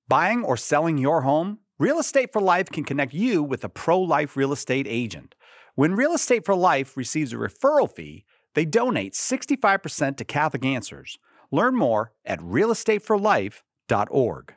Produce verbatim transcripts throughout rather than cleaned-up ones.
Buying or selling your home? Real Estate for Life can connect you with a pro-life real estate agent. When Real Estate for Life receives a referral fee, they donate sixty-five percent to Catholic Answers. Learn more at real estate for life dot org.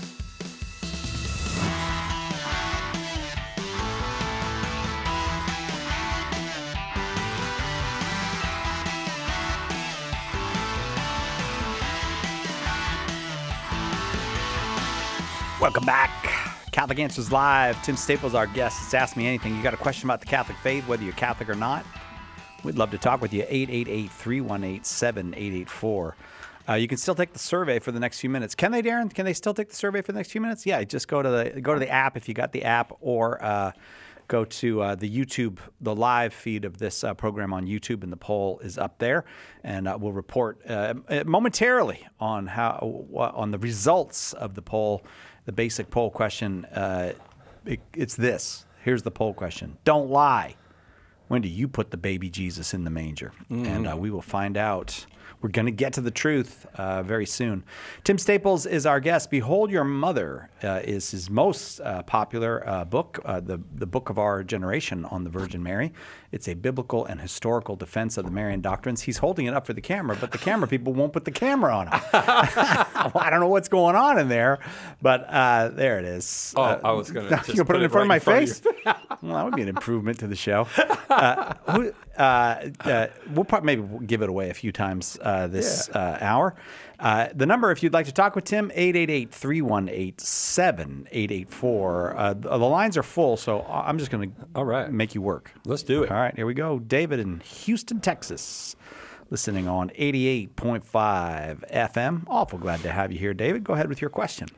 Welcome back. Catholic Answers Live. Tim Staples, our guest. It's Ask Me Anything. You got a question about the Catholic faith, whether you're Catholic or not? We'd love to talk with you. eight eight eight, three one eight, seven eight eight four. Uh, you can still take the survey for the next few minutes. Can they, Darren? Can they still take the survey for the next few minutes? Yeah, just go to the go to the app if you got the app, or uh, go to uh, the YouTube, the live feed of this uh, program on YouTube, and the poll is up there. And uh, we'll report uh, momentarily on how on the results of the poll. The basic poll question, uh, it, it's this. Here's the poll question. Don't lie. When do you put the baby Jesus in the manger? Mm. And uh, we will find out. We're going to get to the truth uh, very soon. Tim Staples is our guest. Behold Your Mother uh, is his most uh, popular uh, book, uh, the, the book of our generation on the Virgin Mary. It's a biblical and historical defense of the Marian doctrines. He's holding it up for the camera, but the camera people won't put the camera on him. I don't know what's going on in there, but uh, there it is. Oh, uh, I was going to just put, put it in front right of my face? Well, that would be an improvement to the show. Uh, who, uh, uh, we'll probably maybe give it away a few times uh, this yeah. uh, hour. Uh, the number, if you'd like to talk with Tim, eight eight eight, three one eight, seven eight eight four. Uh, the lines are full, so I'm just going to All right. make you work. Let's do it. All right, here we go. David in Houston, Texas, listening on eighty-eight point five F M. Awful glad to have you here, David. Go ahead with your question.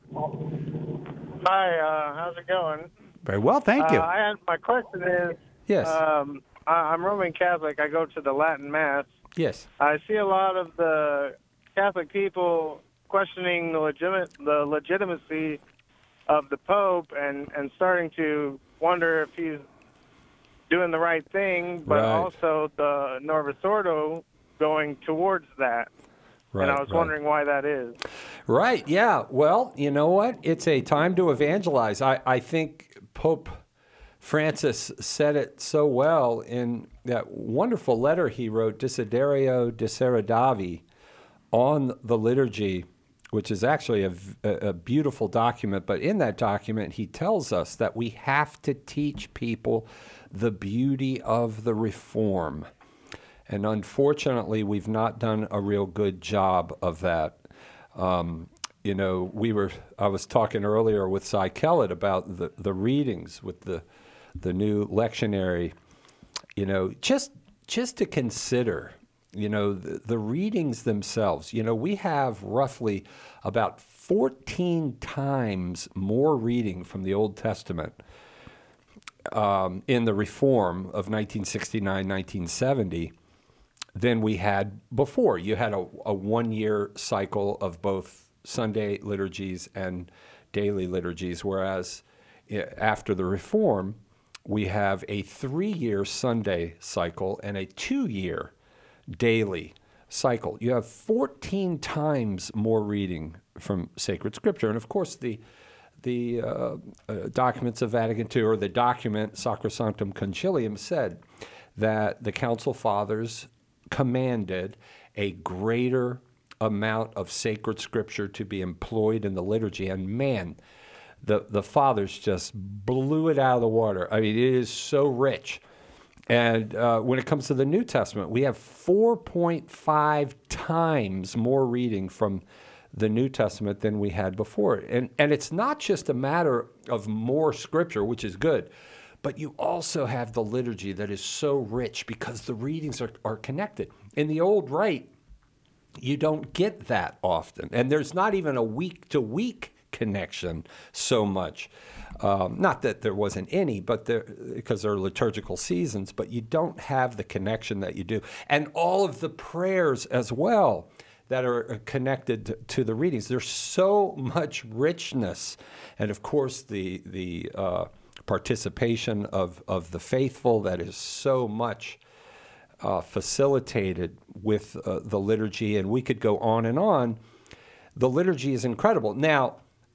Hi, uh, how's it going? Very well, thank you. Uh, I had, my question is, Yes. um, I, I'm Roman Catholic. I go to the Latin Mass. Yes. I see a lot of the Catholic people questioning the legit the legitimacy of the Pope and, and starting to wonder if he's doing the right thing, but Right. also the Novus Ordo going towards that. Right, and I was right. wondering why that is. Right, yeah. Well, you know what? It's a time to evangelize. I, I think Pope Francis said it so well in that wonderful letter he wrote, Desiderio Deseredavi, on the liturgy, which is actually a, a beautiful document. But in that document, he tells us that we have to teach people the beauty of the reform. And unfortunately, we've not done a real good job of that. Um, you know, we were. I was talking earlier with Cy Kellett about the, the readings with the the new lectionary. You know, just just to consider, you know, the, the readings themselves. You know, we have roughly about fourteen times more reading from the Old Testament um, in the Reform of nineteen sixty-nine, nineteen seventy. Than we had before. You had a, a one-year cycle of both Sunday liturgies and daily liturgies, whereas after the Reform, we have a three-year Sunday cycle and a two-year daily cycle. You have fourteen times more reading from sacred scripture. And of course, the the uh, uh, documents of Vatican Two, or the document Sacrosanctum Concilium, said that the Council Fathers commanded a greater amount of sacred scripture to be employed in the liturgy. And man, the, the fathers just blew it out of the water. I mean, it is so rich. And uh, when it comes to the New Testament, we have four point five times more reading from the New Testament than we had before. And, and it's not just a matter of more scripture, which is good, but you also have the liturgy that is so rich because the readings are, are connected. In the old rite, you don't get that often. And there's not even a week-to-week connection so much. Um, not that there wasn't any, but there, because there are liturgical seasons, but you don't have the connection that you do. And all of the prayers as well that are connected to the readings. There's so much richness. And of course, the the uh, participation of, of the faithful that is so much uh, facilitated with uh, the liturgy. And we could go on and on. The liturgy is incredible. Now,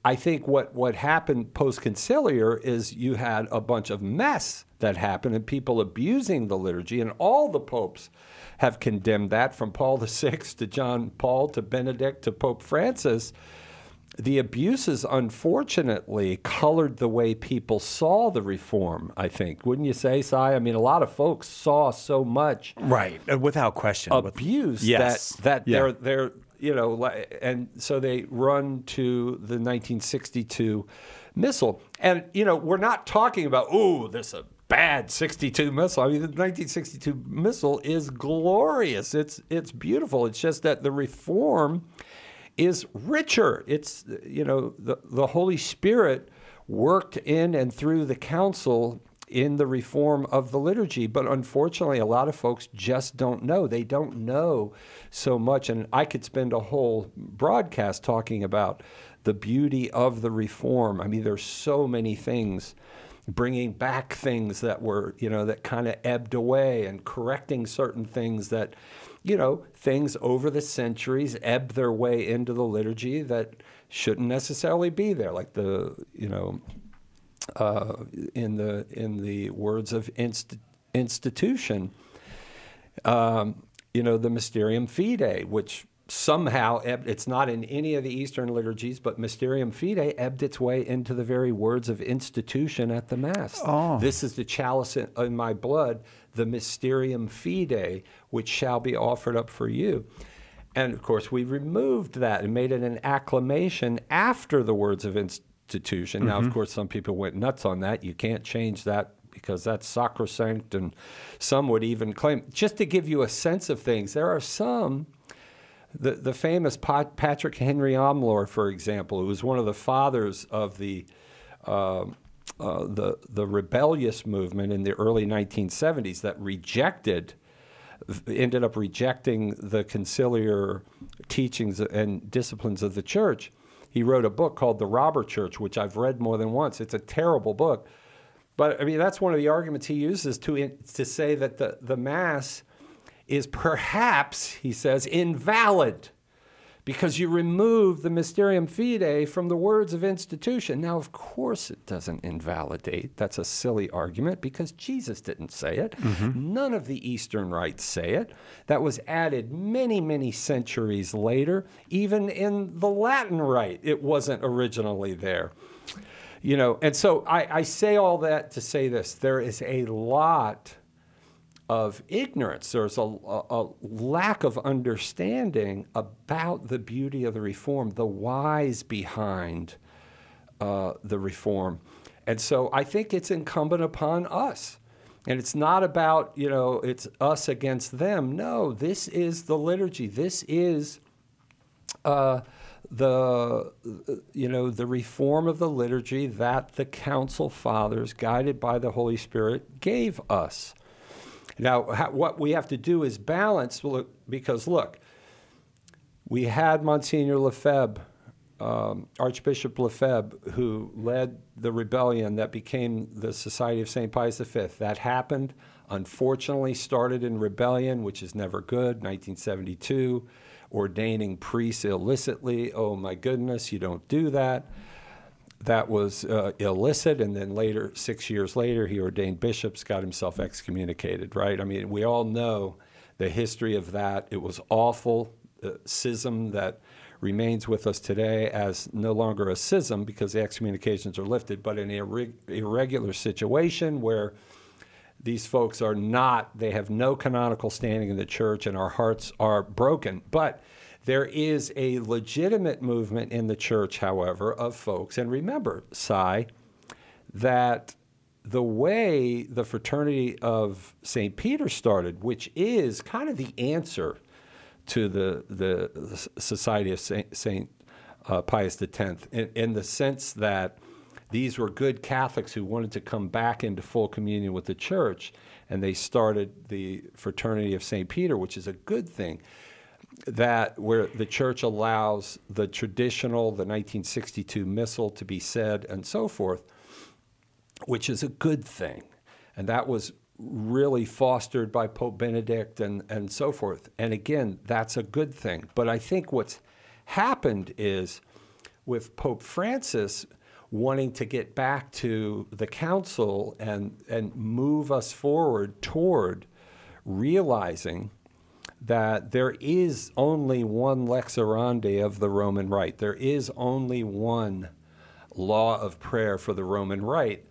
I think what, what happened post-conciliar is you had a bunch of mess that happened and people abusing the liturgy, and all the popes have condemned that, from Paul the Sixth to John Paul to Benedict to Pope Francis. The abuses, unfortunately, colored the way people saw the reform, I think. Wouldn't you say, Si? I mean, a lot of folks saw so much Right, uh, without question. abuse Yes. that, that Yeah. they're, they're, you know, li- and so they run to the nineteen sixty-two missal. And, you know, we're not talking about, ooh, this is a bad sixty-two missal. I mean, the nineteen sixty-two missal is glorious. It's, it's beautiful. It's just that the reform is richer. It's, you know, the, the Holy Spirit worked in and through the council in the reform of the liturgy. But unfortunately, a lot of folks just don't know. They don't know so much. And I could spend a whole broadcast talking about the beauty of the reform. I mean, there's so many things, bringing back things that were, you know, that kind of ebbed away, and correcting certain things that, you know, things over the centuries ebbed their way into the liturgy that shouldn't necessarily be there, like the, you know, uh, in the in the words of inst- institution, um, you know, the Mysterium Fidei, which somehow ebbed, it's not in any of the Eastern liturgies, but Mysterium Fidei ebbed its way into the very words of institution at the Mass. Oh. This is the chalice in, in my blood, the Mysterium Fidei, which shall be offered up for you. And of course, we removed that and made it an acclamation after the words of institution. Institution. Now, of course, some people went nuts on that. You can't change that because that's sacrosanct, and some would even claim, just to give you a sense of things, there are some, the, the famous Pat, Patrick Henry Omlor, for example, who was one of the fathers of the, uh, uh, the, the rebellious movement in the early nineteen seventies that rejected, ended up rejecting the conciliar teachings and disciplines of the church. He wrote a book called The Robber Church, which I've read more than once. It's a terrible book. But, I mean, that's one of the arguments he uses to to say that the, the Mass is perhaps, he says, invalid because you remove the Mysterium Fidei from the words of institution. Now, of course it doesn't invalidate. That's a silly argument because Jesus didn't say it. Mm-hmm. None of the Eastern rites say it. That was added many, many centuries later. Even in the Latin rite, it wasn't originally there. You know, and so I, I say all that to say this. There is a lot of ignorance. There's a, a, a lack of understanding about the beauty of the reform, the whys behind uh, the reform. And so I think it's incumbent upon us. And it's not about, you know, it's us against them. No, this is the liturgy. This is uh, the, you know, the reform of the liturgy that the Council Fathers, guided by the Holy Spirit, gave us. Now, ha- what we have to do is balance, look, because, look, we had Monsignor Lefebvre, um, Archbishop Lefebvre, who led the rebellion that became the Society of Saint Pius the Fifth. That happened, unfortunately, started in rebellion, which is never good, nineteen seventy-two, ordaining priests illicitly. Oh, my goodness, you don't do that. That was uh, illicit, and then later, six years later, he ordained bishops, got himself excommunicated, right? I mean, we all know the history of that. It was awful, uh, schism that remains with us today as no longer a schism because the excommunications are lifted, but an irre- irregular situation where these folks are not, they have no canonical standing in the church, and our hearts are broken. But there is a legitimate movement in the church, however, of folks. And remember, Si, that the way the Fraternity of Saint Peter started, which is kind of the answer to the, the, the Society of Saint, Saint uh, Pius X, in, in the sense that these were good Catholics who wanted to come back into full communion with the church, and they started the Fraternity of Saint Peter, which is a good thing. That where the church allows the traditional, the nineteen sixty-two missal to be said and so forth, which is a good thing. And that was really fostered by Pope Benedict and, and so forth. And again, that's a good thing. But I think what's happened is with Pope Francis wanting to get back to the council and, and move us forward toward realizing that there is only one lex orandi of the Roman Rite. There is only one law of prayer for the Roman Rite.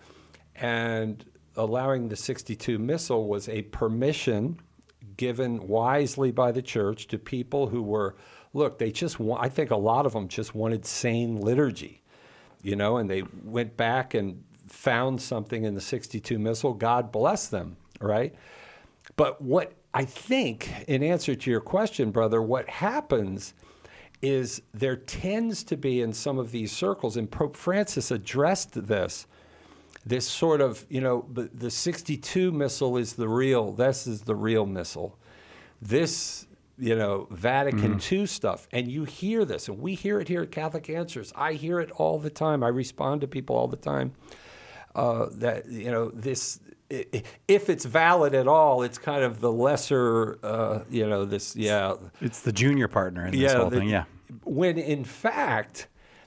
And allowing the sixty-two Missal was a permission given wisely by the church to people who were, look, they just want, I think a lot of them just wanted sane liturgy, you know, and they went back and found something in the sixty-two Missal. God bless them, right? But what I think, in answer to your question, brother, what happens is there tends to be in some of these circles, and Pope Francis addressed this, this sort of, you know, the, the sixty-two Missal is the real, this is the real Missal. This, you know, Vatican mm. two stuff. And you hear this, and we hear it here at Catholic Answers. I hear it all the time. I respond to people all the time uh, that, you know, this, if it's valid at all, it's kind of the lesser, uh, you know, this, yeah. It's the junior partner in this yeah, whole the, thing, yeah. When in fact,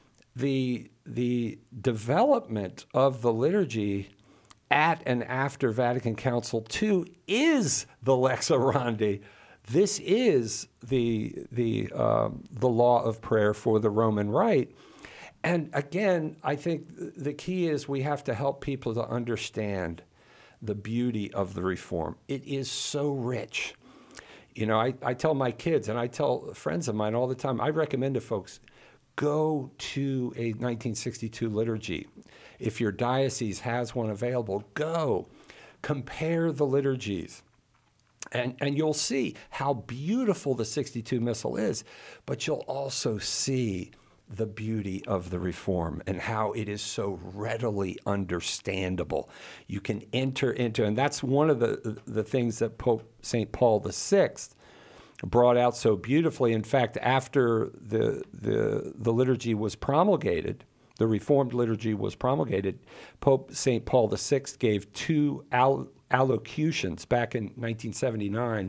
the the development of the liturgy at and after Vatican Council two is the lex orandi. This is the the um, the law of prayer for the Roman Rite. And again, I think the key is we have to help people to understand the beauty of the Reform. It is so rich. You know, I, I tell my kids and I tell friends of mine all the time, I recommend to folks, go to a nineteen sixty-two liturgy. If your diocese has one available, go. Compare the liturgies. And, and you'll see how beautiful the sixty-two Missal is, but you'll also see the beauty of the Reform and how it is so readily understandable. You can enter into, and that's one of the, the things that Pope Saint Paul the Sixth brought out so beautifully. In fact, after the, the, the liturgy was promulgated, the Reformed liturgy was promulgated, Pope Saint Paul the Sixth gave two al- allocutions back in nineteen seventy-nine,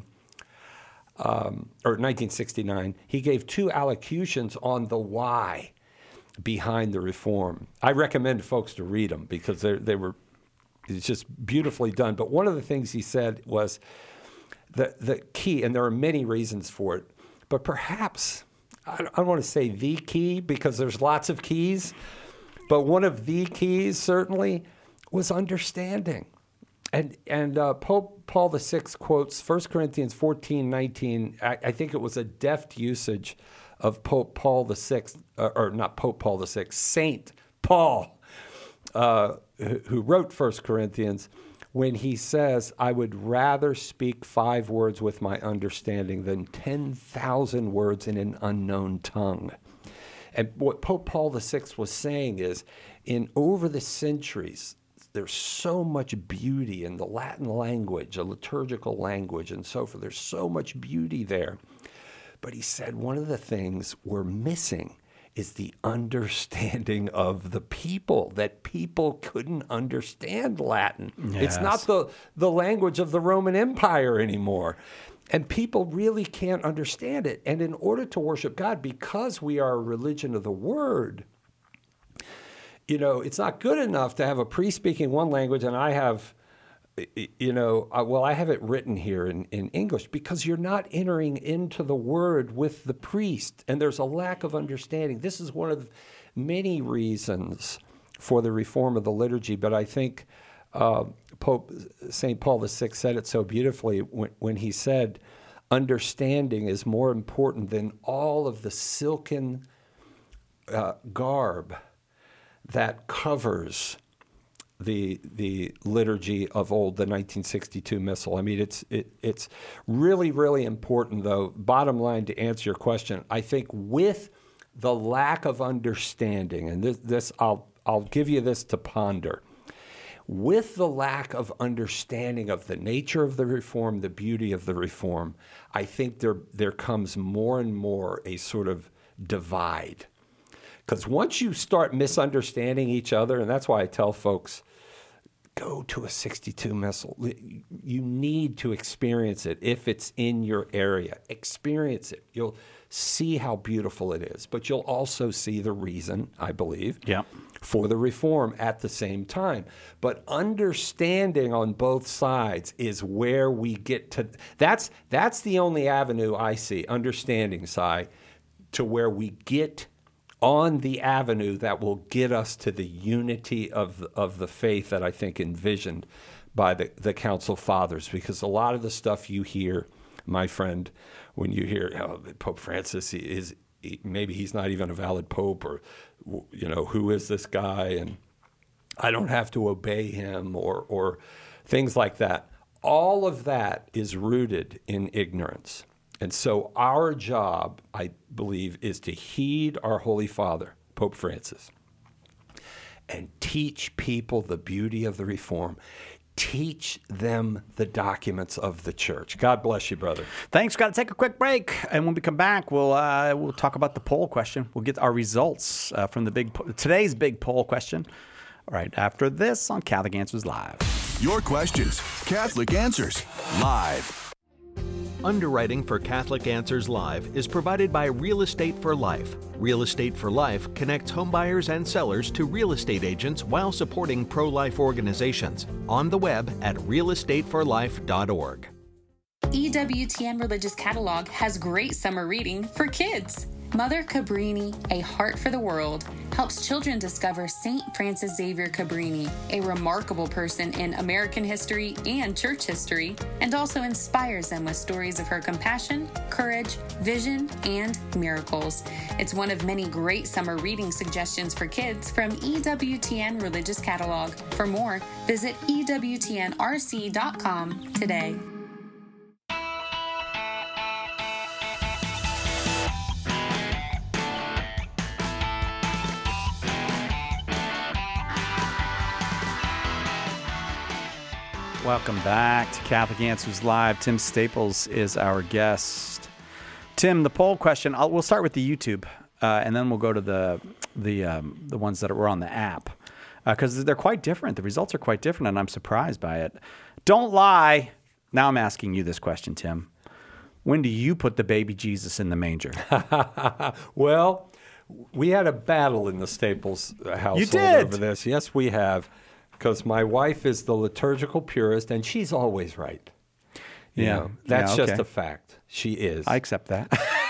Um, or nineteen sixty-nine, he gave two allocutions on the why behind the Reform. I recommend folks to read them because they they were it's just beautifully done. But one of the things he said was the the key, and there are many reasons for it, but perhaps I don't, I don't want to say the key because there's lots of keys, but one of the keys certainly was understanding. And and uh, Pope Paul the Sixth quotes First Corinthians fourteen nineteen. I, I think it was a deft usage of Pope Paul the Sixth, uh, or not Pope Paul the Sixth, Saint Paul, uh, who, who wrote First Corinthians, when he says, "I would rather speak five words with my understanding than ten thousand words in an unknown tongue." And what Pope Paul the Sixth was saying is, in over the centuries, there's so much beauty in the Latin language, a liturgical language, and so forth. There's so much beauty there. But he said one of the things we're missing is the understanding of the people, that people couldn't understand Latin. Yes. It's not the, the language of the Roman Empire anymore. And people really can't understand it. And in order to worship God, because we are a religion of the Word, you know, it's not good enough to have a priest speaking one language and I have, you know, well, I have it written here in, in English, because you're not entering into the Word with the priest, and there's a lack of understanding. This is one of many reasons for the reform of the liturgy, but I think uh, Pope Saint Paul the Sixth said it so beautifully when, when he said, understanding is more important than all of the silken uh, garb that covers the the liturgy of old, the nineteen sixty-two Missal. I mean, it's it, it's really, really important, though. Bottom line, to answer your question, I think with the lack of understanding, and this, this I'll I'll give you this to ponder. With the lack of understanding of the nature of the Reform, the beauty of the Reform, I think there there comes more and more a sort of divide. Because once you start misunderstanding each other, and that's why I tell folks, go to a sixty-two Missal. You need to experience it if it's in your area. Experience it. You'll see how beautiful it is, but you'll also see the reason, I believe, Yeah. for the reform at the same time. But understanding on both sides is where we get to. That's that's the only avenue I see, understanding side, to where we get on the avenue that will get us to the unity of the, of the faith that I think envisioned by the, the Council Fathers. Because a lot of the stuff you hear, my friend, when you hear oh, Pope Francis is he, maybe he's not even a valid pope, or you know, who is this guy, and I don't have to obey him, or or things like that. All of that is rooted in ignorance. And so our job, I believe, is to heed our Holy Father, Pope Francis, and teach people the beauty of the Reform. Teach them the documents of the church. God bless you, brother. Thanks. Got to take a quick break, and when we come back, we'll uh, we'll talk about the poll question. We'll get our results uh, from the big po- today's big poll question. All right, after this on Catholic Answers Live. Your questions, Catholic Answers Live. Underwriting for Catholic Answers Live is provided by Real Estate for Life. Real Estate for Life connects homebuyers and sellers to real estate agents while supporting pro-life organizations. On the web at real estate for life dot org. E W T N Religious Catalog has great summer reading for kids. Mother Cabrini, A Heart for the World, helps children discover Saint Francis Xavier Cabrini, a remarkable person in American history and church history, and also inspires them with stories of her compassion, courage, vision, and miracles. It's one of many great summer reading suggestions for kids from E W T N Religious Catalog. For more, visit E W T N R C dot com today. Welcome back to Catholic Answers Live. Tim Staples is our guest. Tim, the poll question. I'll, we'll start with the YouTube, uh, and then we'll go to the the um, the ones that were on the app, because uh, they're quite different. The results are quite different, and I'm surprised by it. Don't lie. Now I'm asking you this question, Tim. When do you put the baby Jesus in the manger? Well, we had a battle in the Staples household You did? over this. Yes, we have. Because my wife is the liturgical purist, and she's always right. You Yeah. know, that's Yeah, just okay. a fact. She is. I accept that.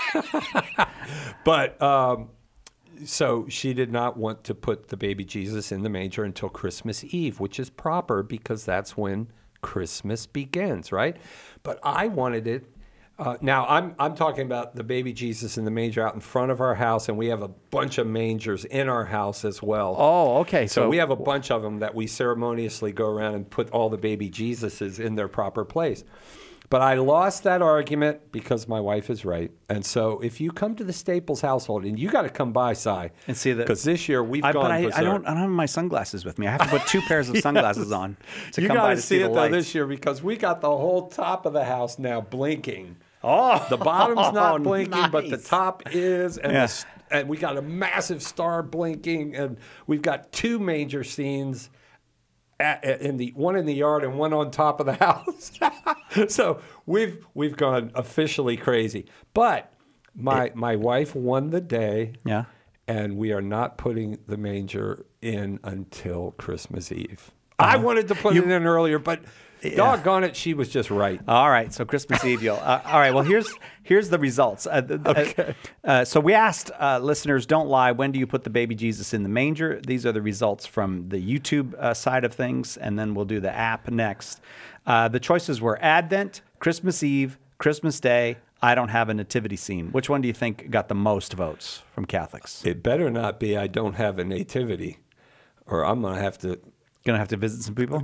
But um, so she did not want to put the baby Jesus in the manger until Christmas Eve, which is proper because that's when Christmas begins, right? But I wanted it. Uh, now, I'm I'm talking about the baby Jesus in the manger out in front of our house, and we have a bunch of mangers in our house as well. Oh, okay. So, So, we have a bunch of them that we ceremoniously go around and put all the baby Jesuses in their proper place. But I lost that argument because my wife is right. And so if you come to the Staples household, and you got to come by, Si, And see the- because this year we've I, gone but I, berserk. I don't. I don't have my sunglasses with me. I have to put two pairs of sunglasses on to you come by got to see see it the though lights. this year because we got the whole top of the house now blinking. Oh, The bottom's not blinking, but the nice. top is, and, Yeah. the, s- and we got a massive star blinking, and we've got two manger scenes, at, at- in the one in the yard and one on top of the house. So we've we've gone officially crazy. But my my wife won the day, Yeah. and we are not putting the manger in until Christmas Eve. I wanted to put it in earlier, but doggone it, she was just right. All right, so Christmas Eve, you'll. Uh, all right, well here's here's the results. Uh, the- the- Okay. Uh, so we asked uh, listeners, don't lie. When do you put the baby Jesus in the manger? These are the results from the YouTube uh, side of things, and then we'll do the app next. Uh, the choices were Advent, Christmas Eve, Christmas Day. I don't have a nativity scene. Which one do you think got the most votes from Catholics? It better not be I don't have a nativity, or I'm going to have to. Gonna have to visit some people.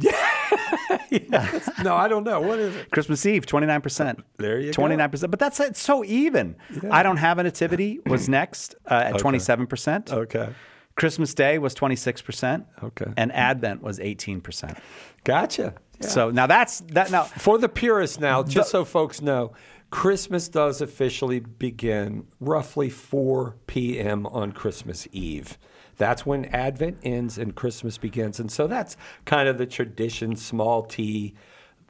No, I don't know. What is it? Christmas Eve, twenty-nine percent. There you go. twenty-nine percent. But that's it's so even. I don't have a nativity was next uh, at twenty-seven percent. Okay. Christmas Day was twenty-six percent. Okay. And Advent was eighteen percent. Gotcha. Yeah. So now that's that now For the purists now, just so folks know, Christmas does officially begin roughly four p.m. on Christmas Eve. That's when Advent ends and Christmas begins. And so that's kind of the tradition, small t,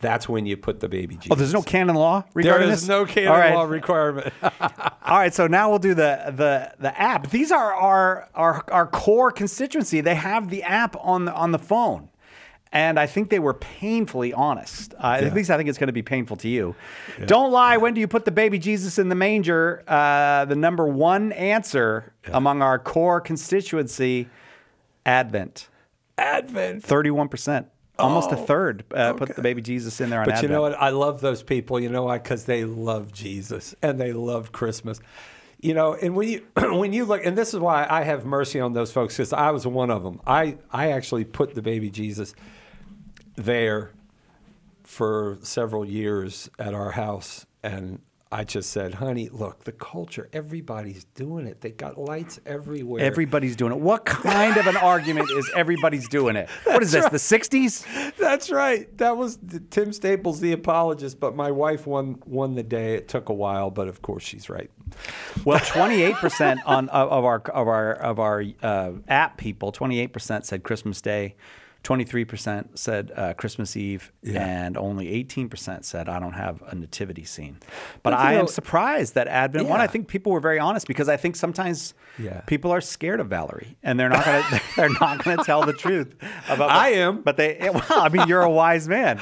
that's when you put the baby Jesus. Oh, there's no canon law There regarding is this? no canon All right. law requirement. All right, so now we'll do the the the app. These are our our our core constituency. They have the app on the on the phone, and I think they were painfully honest. Uh, At least I think it's going to be painful to you. Yeah. Don't lie. When do you put the baby Jesus in the manger? Uh, the number one answer yeah. among our core constituency, Advent. Advent. Thirty-one percent. Almost oh, a third uh, okay. put the baby Jesus in there on But Advent. you know what? I love those people. You know why? Because they love Jesus and they love Christmas. You know, and when you when you look, and this is why I have mercy on those folks, because I was one of them. I, I actually put the baby Jesus there for several years at our house, and I just said, honey, look, the culture, everybody's doing it. They got lights everywhere. Everybody's doing it. What kind of an argument is everybody's doing it? What is this, right. the sixties? That's right. That was Tim Staples, the apologist, but my wife won won the day. It took a while, but of course she's right. Well, twenty-eight percent on of our of our of our uh, app people, twenty-eight percent said Christmas Day. twenty-three percent said uh, Christmas Eve, yeah. and only eighteen percent said I don't have a nativity scene. But, but I know, am surprised that Advent yeah. one. I think people were very honest because I think sometimes yeah. people are scared of Valerie and they're not gonna they're not gonna tell the truth about. I am, but they. Well, I mean, you're a wise man.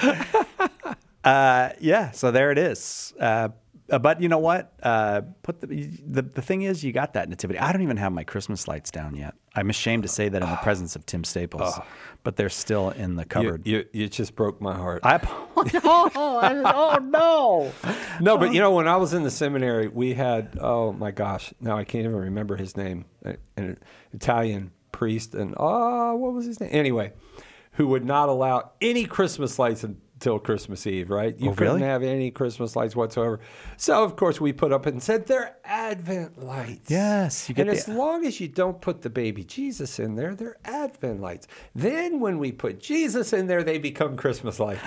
Uh, yeah, so there it is. Uh, Uh, but you know what? Uh, put the, the the thing is, you got that nativity. I don't even have my Christmas lights down yet. I'm ashamed to say that in the presence of Tim Staples, oh. but they're still in the cupboard. You, you, you just broke my heart. I oh, oh no, no. But you know, when I was in the seminary, we had oh my gosh, now I can't even remember his name. An Italian priest, and oh, what was his name? Anyway, who would not allow any Christmas lights in. Till Christmas Eve, right? You oh, couldn't really? have any Christmas lights whatsoever. So, of course, we put up and said they're Advent lights. Yes. You get and the... as long as you don't put the baby Jesus in there, they're Advent lights. Then when we put Jesus in there, they become Christmas lights.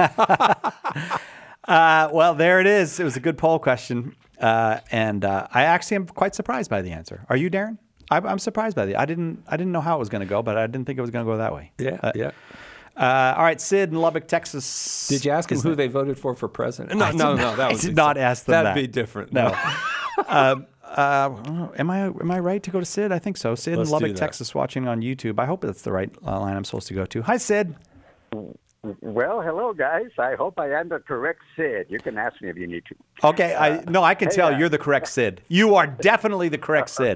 uh, well, there it is. It was a good poll question. Uh, and uh, I actually am quite surprised by the answer. Are you, Darren? I, I'm surprised by the I didn't I didn't know how it was going to go, but I didn't think it was going to go that way. Yeah, uh, yeah. Uh, all right, Sid in Lubbock, Texas. Did you ask them who that? they voted for for president? No, I no, no. no. That I was did not ask them That'd that. be different. No. um, uh, am I am I right to go to Sid? I think so. Sid Let's in Lubbock, Texas, watching on YouTube. I hope that's the right uh, line I'm supposed to go to. Hi, Sid. Well, hello, guys. I hope I am the correct Sid. You can ask me if you need to. Okay. Uh, I no, I can hey, tell uh, you're the correct Sid. You are definitely the correct Sid.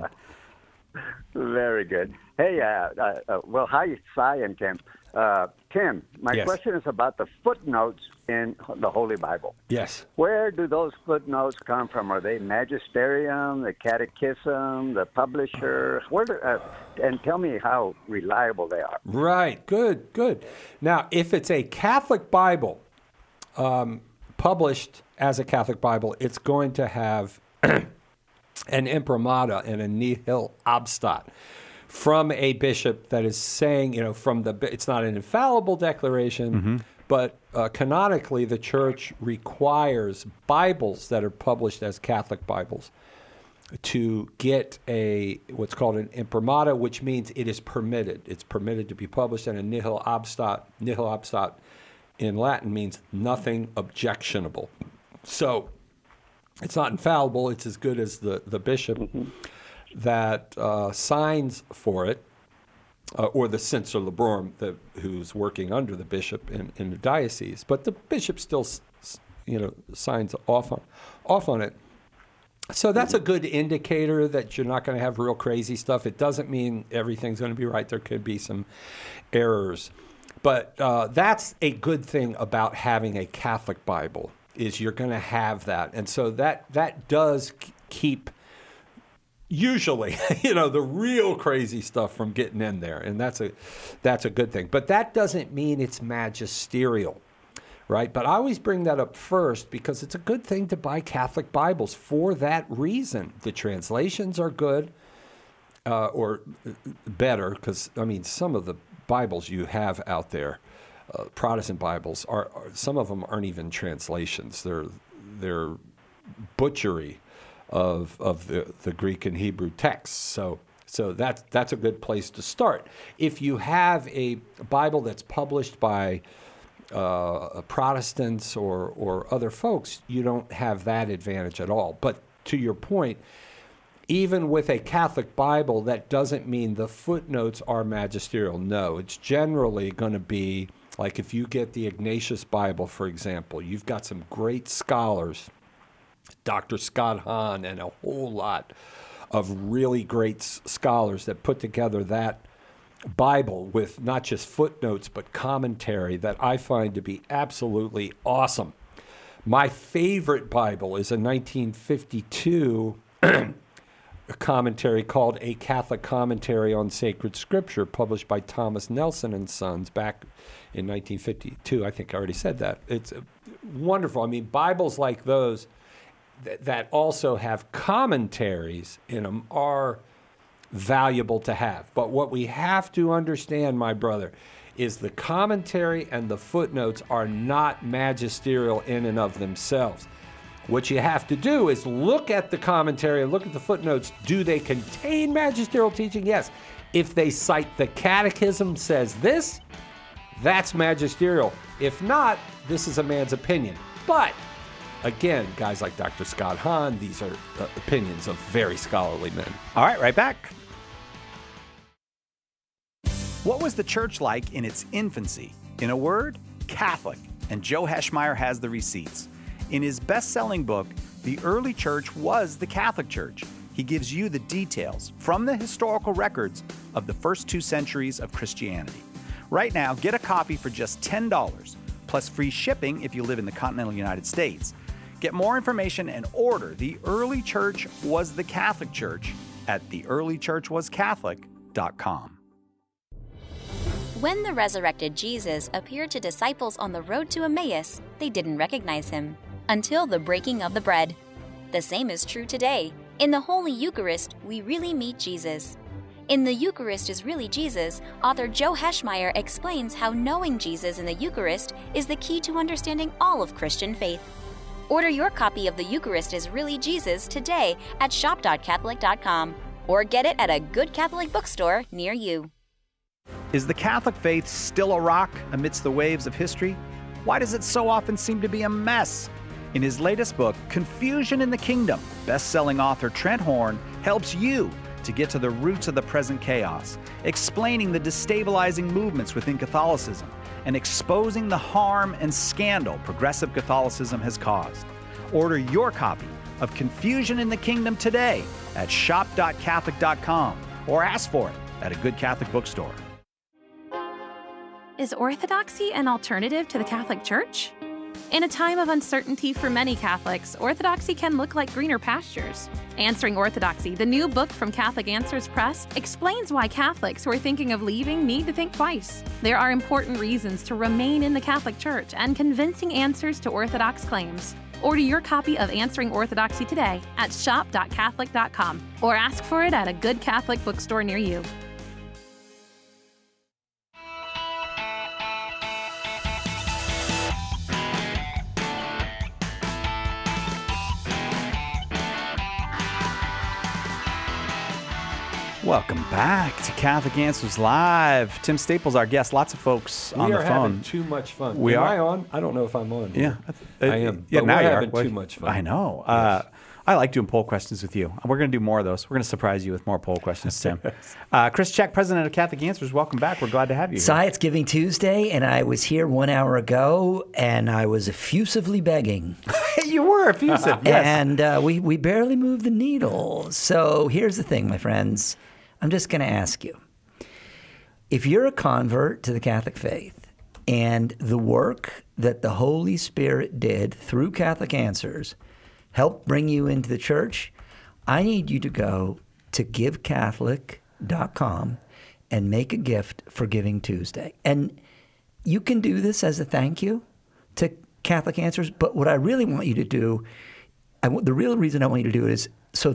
Very good. Hey, uh, uh, uh, well, hi, Cy and Tim. Uh, Tim, my yes. question is about the footnotes in the Holy Bible. Yes. Where do those footnotes come from? Are they magisterium, the catechism, the publisher? Where do, uh, and tell me how reliable they are. Right. Good, good. Now, if it's a Catholic Bible um, published as a Catholic Bible, it's going to have an imprimatur and a nihil obstat from a bishop that is saying, you know, from the, it's not an infallible declaration, mm-hmm. but uh, canonically the church requires Bibles that are published as Catholic Bibles to get a, what's called an imprimatur, which means it is permitted. It's permitted to be published, and a nihil obstat, nihil obstat in Latin means nothing objectionable. So it's not infallible, it's as good as the, the bishop. Mm-hmm. that uh, signs for it, uh, or the censor librorum, the, who's working under the bishop in, in the diocese. But the bishop still, you know, signs off on, off on it. So that's a good indicator that you're not going to have real crazy stuff. It doesn't mean everything's going to be right. There could be some errors. But uh, that's a good thing about having a Catholic Bible, is you're going to have that. And so that that does keep... usually, you know, the real crazy stuff from getting in there, and that's a that's a good thing. But that doesn't mean it's magisterial, right? But I always bring that up first because it's a good thing to buy Catholic Bibles for that reason. The translations are good, uh, or better, because, I mean, some of the Bibles you have out there, uh, Protestant Bibles, are, are some of them aren't even translations. They're they're butchery of of the, the Greek and Hebrew texts. So so that's that's a good place to start. If you have a Bible that's published by uh, Protestants or, or other folks, you don't have that advantage at all. But to your point, even with a Catholic Bible, that doesn't mean the footnotes are magisterial. No, it's generally going to be, like if you get the Ignatius Bible, for example, you've got some great scholars, Doctor Scott Hahn and a whole lot of really great s- scholars that put together that Bible with not just footnotes but commentary that I find to be absolutely awesome. My favorite Bible is a nineteen fifty-two commentary called A Catholic Commentary on Sacred Scripture, published by Thomas Nelson and Sons back in nineteen fifty-two. I think I already said that. It's uh, wonderful. I mean, Bibles like those th- that also have commentaries in them are valuable to have. But what we have to understand, my brother, is the commentary and the footnotes are not magisterial in and of themselves. What you have to do is look at the commentary and look at the footnotes. Do they contain magisterial teaching? Yes. If they cite the catechism says this, that's magisterial. If not, this is a man's opinion. But again, guys like Doctor Scott Hahn, these are uh, opinions of very scholarly men. All right, right back. What was the church like in its infancy? In a word, Catholic. And Joe Heschmeyer has the receipts. In his best-selling book, The Early Church Was the Catholic Church, he gives you the details from the historical records of the first two centuries of Christianity. Right now, get a copy for just ten dollars, plus free shipping if you live in the continental United States. Get more information and order The Early Church Was the Catholic Church at the early church was catholic dot com. When the resurrected Jesus appeared to disciples on the road to Emmaus, they didn't recognize him until the breaking of the bread. The same is true today. In the Holy Eucharist, we really meet Jesus. In The Eucharist is Really Jesus, author Joe Heschmeyer explains how knowing Jesus in the Eucharist is the key to understanding all of Christian faith. Order your copy of The Eucharist is Really Jesus today at shop dot catholic dot com or get it at a good Catholic bookstore near you. Is the Catholic faith still a rock amidst the waves of history? Why does it so often seem to be a mess? In his latest book, Confusion in the Kingdom, best-selling author Trent Horn helps you to get to the roots of the present chaos, explaining the destabilizing movements within Catholicism and exposing the harm and scandal progressive Catholicism has caused. Order your copy of Confusion in the Kingdom today at shop dot catholic dot com or ask for it at a good Catholic bookstore. Is Orthodoxy an alternative to the Catholic Church? In a time of uncertainty for many Catholics, Orthodoxy can look like greener pastures. Answering Orthodoxy, the new book from Catholic Answers Press, explains why Catholics who are thinking of leaving need to think twice. There are important reasons to remain in the Catholic Church and convincing answers to Orthodox claims. Order your copy of Answering Orthodoxy today at shop dot catholic dot com or ask for it at a good Catholic bookstore near you. Welcome back to Catholic Answers Live. Tim Staples, our guest. Lots of folks on we the are phone. having too much fun. We am are. I on? I don't know if I'm on. Yeah, I am. Yeah, but now we're you having are. too much fun. I know. Yes. Uh, I like doing poll questions with you. We're going to do more of those. We're going to surprise you with more poll questions, Tim. uh, Chris Check, president of Catholic Answers. Welcome back. We're glad to have you. Si, it's Giving Tuesday, and I was here one hour ago, and I was effusively begging. You were effusive. Yes. And uh, we we barely moved the needle. So here's the thing, my friends. I'm just going to ask you. If you're a convert to the Catholic faith and the work that the Holy Spirit did through Catholic Answers helped bring you into the church, I need you to go to give catholic dot com and make a gift for Giving Tuesday. And you can do this as a thank you to Catholic Answers, but what I really want you to do, I, the real reason I want you to do it is so that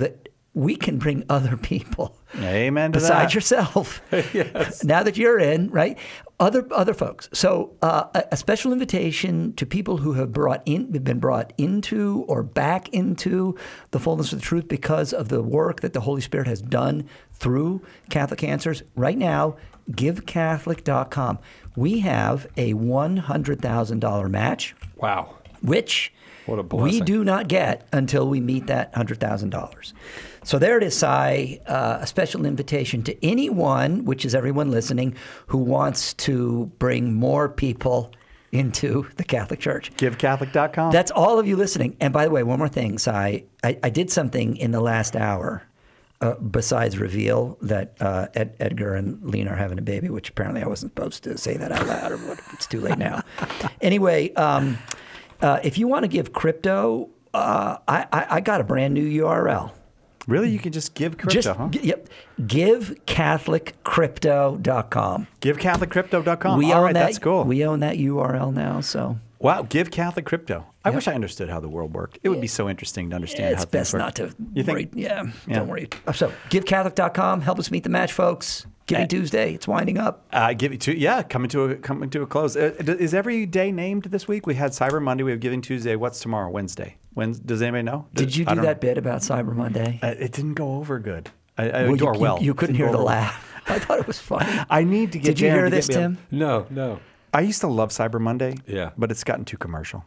we can bring other people. Amen to besides that. yourself. Yes. Now that you're in, right? Other other folks. So uh, a, a special invitation to people who have brought in, have been brought into or back into the fullness of the truth because of the work that the Holy Spirit has done through Catholic Answers. Right now, give catholic dot com. We have a one hundred thousand dollars match. Wow. Which what a we blessing. do not get until we meet that one hundred thousand dollars. So there it is, Si, uh, a special invitation to anyone, which is everyone listening, who wants to bring more people into the Catholic Church. give catholic dot com. That's all of you listening. And by the way, one more thing, Si. I, I did something in the last hour uh, besides reveal that uh, Ed, Edgar and Lena are having a baby, which apparently I wasn't supposed to say that out loud. Or it's too late now. Anyway, um, uh, if you want to give crypto, uh, I, I, I got a brand new U R L. Really? You can just give crypto, Just, huh? g- yep. give catholic crypto dot com. give catholic crypto dot com. We All own right, that, that's cool. We own that U R L now, so. Wow, give Catholic crypto. I wish I understood how the world worked. It would be so interesting to understand It's how things best work. not to. You think? worry. Yeah, Yeah. don't worry. So, give catholic dot com. Help us meet the match, folks. Giving Eh. Tuesday. It's winding up. Uh, give it to yeah, coming to a coming to a close. Uh, is every day named this week? We had Cyber Monday. We have Giving Tuesday. What's tomorrow? Wednesday. When does anybody know? Did you I do don't that bit about Cyber Monday? know. Uh, it didn't go over good. I, I Well, or you, well. you, you couldn't Didn't hear go the over well. laugh. I thought it was funny. I need to get. Did you Dan hear to get this, me a- Tim? No, no. I used to love Cyber Monday. Yeah. But it's gotten too commercial.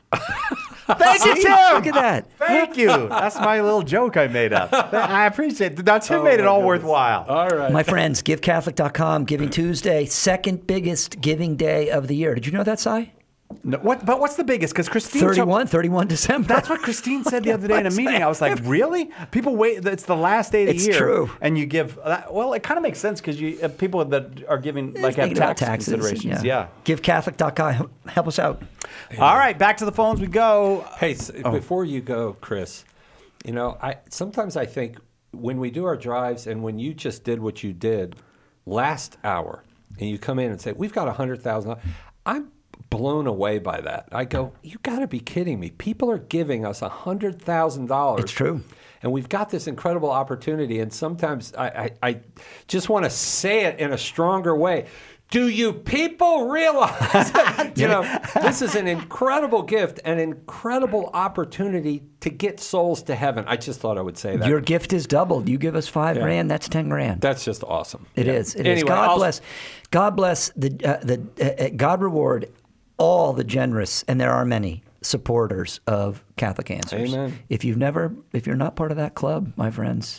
Thank you, Tim. Look at that. Thank you. That's my little joke I made up. I appreciate it. Now, Tim made it all worthwhile. All right. My friends, give catholic dot com. Giving Tuesday, second biggest giving day of the year. Did you know that, Si? No, what? But what's the biggest? Because Christine. told- thirty-one, thirty-one December. That's what Christine said the other day in a meeting. I was like, really? People wait. It's the last day of the It's year. true. And you give. That, well, it kind of makes sense because you uh, people that are giving like have Thinking about tax taxes, considerations. Yeah. Give catholic dot com. Help us out. All right, back to the phones we go. Hey, s before you go, Chris, you know, I sometimes I think when we do our drives and when you just did what you did last hour, and you come in and say we've got a hundred thousand, I'm blown away by that. I go, you got to be kidding me! People are giving us a hundred thousand dollars. It's true. And we've got this incredible opportunity, and sometimes I, I, I just want to say it in a stronger way. Do you people realize, you know, this is an incredible gift, an incredible opportunity to get souls to heaven. I just thought I would say that. Your gift is doubled. You give us five Yeah. grand, that's ten grand. That's just awesome. It Yeah. is. It is. Anyway, God I'll- bless. God bless the uh, the uh, uh, God reward all the generous, and there are many supporters of Catholic Answers. Amen. If you've never, if you're not part of that club, my friends,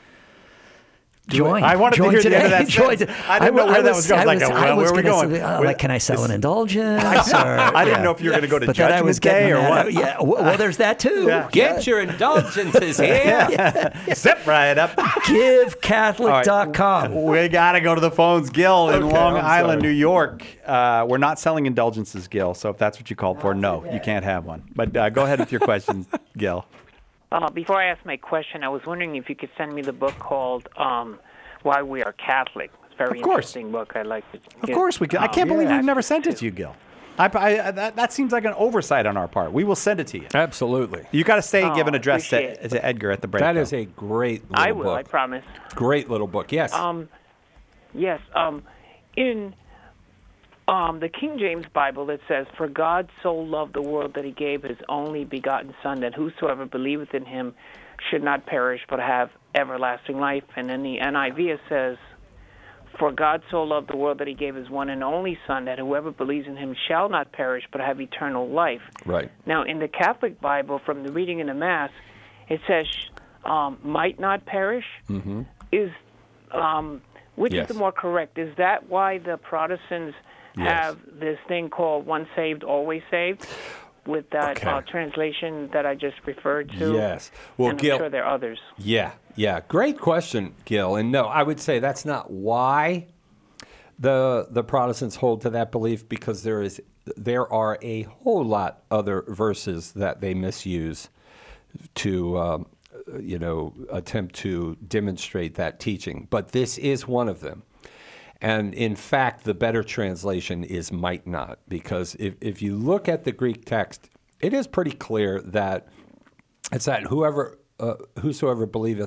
join. I wanted to join hear the today. end of that Join sentence. to- I didn't know where that was going. I was like, well, where are we gonna going? say, uh, Where- like, can I sell an indulgence? or, I didn't yeah. know if you were going to go to But then I Judgment was Day getting or that what. out. Yeah. Well, well, there's that too. Yeah. Get your indulgences here. Zip right up. Give catholic dot com. We got to go to the phones. Gil in Okay, Long I'm Island, sorry. New York. Uh, we're not selling indulgences, Gil. So if that's what you called for, no, you can't have one. But uh, go ahead with your question, Gil. Uh, before I ask my question, I was wondering if you could send me the book called um, Why We Are Catholic. It's a very Of course. interesting book. I'd like to Of get, course we can. I um, can't believe yeah, we've never access sent it to. to you, Gil. I, I, that, that seems like an oversight on our part. We will send it to you. Absolutely. You got to stay and Oh, give an address to, appreciate it. to Edgar at the break. That though. is a great little I will, book. I promise. Great little book. Yes. Um, yes. Um, in um, the King James Bible, it says, "For God so loved the world that he gave his only begotten Son, that whosoever believeth in him should not perish but have everlasting life." And in the N I V it says, "For God so loved the world that he gave his one and only Son, that whoever believes in him shall not perish but have eternal life." Right. Now, in the Catholic Bible, from the reading in the Mass, it says, um, "might not perish." Mm-hmm. Is um, which Yes. is the more correct? Is that why the Protestants Yes. have this thing called "once saved, always saved"? With that Okay. uh, translation that I just referred to. Yes. Well, and Gil- I'm sure there are others. Yeah, yeah. Great question, Gil. And no, I would say that's not why the the Protestants hold to that belief, because there is there are a whole lot other verses that they misuse to um, you know attempt to demonstrate that teaching. But this is one of them. And in fact, the better translation is "might not," because if, if you look at the Greek text, it is pretty clear that it's that whoever, uh, whosoever believeth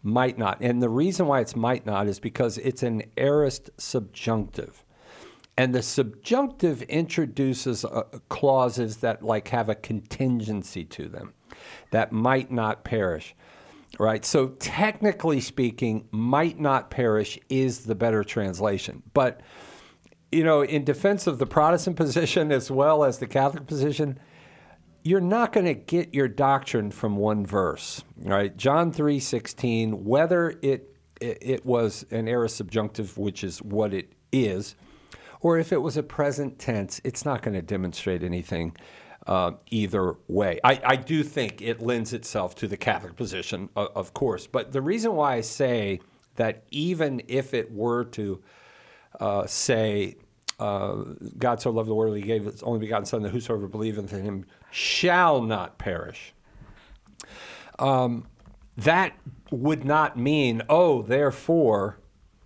might not. And the reason why it's might not is because it's an aorist subjunctive. And the subjunctive introduces uh, clauses that like have a contingency to them, that might not perish, right? So technically speaking, might not perish is the better translation. But, you know, in defense of the Protestant position as well as the Catholic position, you're not going to get your doctrine from one verse, right? John three sixteen, whether it, it, it was an aorist subjunctive, which is what it is, or if it was a present tense, it's not going to demonstrate anything uh, either way. I, I do think it lends itself to the Catholic position, of, of course. But the reason why I say that even if it were to uh, say, uh, God so loved the world, he gave his only begotten Son, that whosoever believeth in him shall not perish, um, that would not mean, oh, therefore,